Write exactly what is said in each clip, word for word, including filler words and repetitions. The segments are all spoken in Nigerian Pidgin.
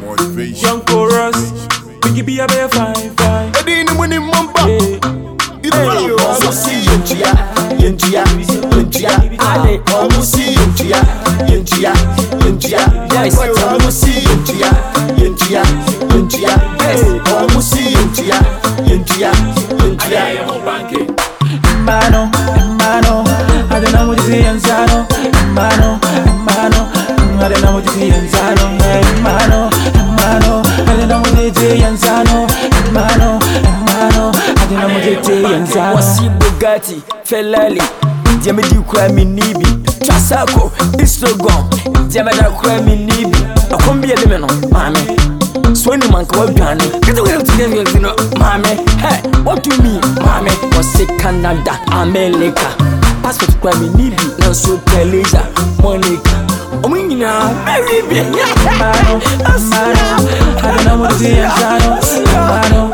Motivation. Young chorus, we give you a bear fine, fine. Edini muni mamba. Hey, you almost see Yentia, Yentia, Yentia. I almost see Yentia, Yentia, Yentia. Yes, I almost see Yentia, Yentia, Yentia. Yes, almost see Yentia, Yentia, Yentia. Mano, mano, I don't know what you see and Zano. Mano, mano, I don't know what you see and Zano. Mano, mano, I don't know what you see and Zano. Mano, mano, I don't know what you see and Zano. What's your Bugatti, Ferrari? Diamedi kwa minibi, Trasako, Instagram. Diameda kwa minibi. Akombia lemeno, mame. Swing man kwa gani. Get away to them, you know, mame. Hey, what do you mean, mame? Was it Canada, America? Passport kwa minibi, na so Teresa, Monica. Omina, very big. Mano, mano, I don't know what you see and Zano. Mano,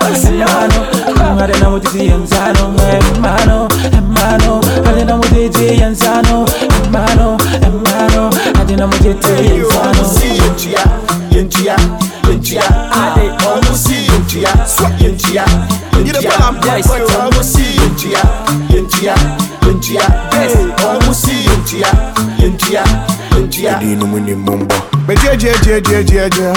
mano, I don't know what you see and Zano. Mano, mano, I don't know what you see and Zano. Mano, mano, I don't know what you see and Zano. See Yentia, Yentia, Yentia. I almost see Yentia, Yentia, Yentia. Yes, I almost see Yentia, Yentia, Yentia. Yes, almost see Yentia, Yentia, Yentia. Edini muni mamba. Me je je je je je je.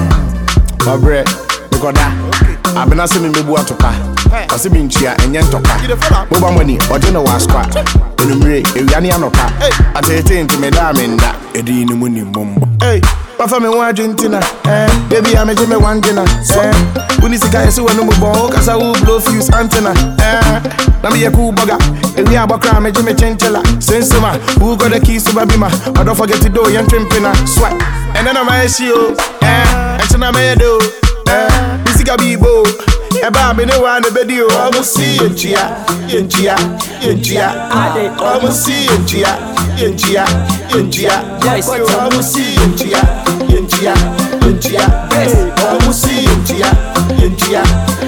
My bread, because that. I've been asking me to atopa. I see me nchia enye ntoka. Boba money, ojeno wa squat. Enumre, ewiani anopa. Atete nti me da me nda. Edini muni mamba. Hey, Papa me wa Argentina. Eh, baby I me je me one dinner. Eh, uni sika yesu wenu mu bon, kasa wu blow fuse antenna. Eh, na me ye cool burger. Ewi abakra me je me chenchela. Sensema, who got the keys to babima? I don't forget to do yan trimpina. Swat. And then I'm a issue. Eh, and then I'm a do. Eh, this is Gabibo. Eba me ne wa ne bedio. Almost see Yentia, Yentia, Yentia. I almost see Yentia, Yentia, Yentia. Yes, I almost see Yentia, Yentia, Yentia. Yes, almost see Yentia, Yentia,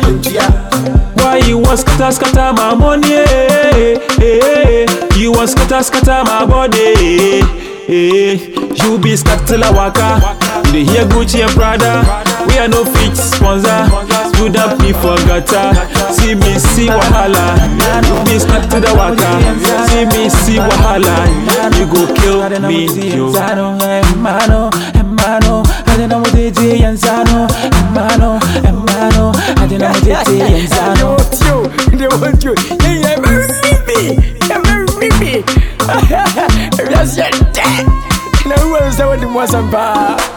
Yentia. Why you want scatter scatter my money? Eh, eh, you want scatter scatter my body? Eh, you be scatter la waka. You dey hear Gucci and Prada. We are no fit sponsor. Stood up before gata. C B C wahala. You be scatter the waka. C B C wahala. You go kill me, yo. Mano, mano, I don't know what they do, Yanzano. Mano, mano, I don't know what they do, Yanzano. They want you. Yeah, yeah, very mimi. Yeah, very mimi. That's your dad. No one is the one who wants a bar.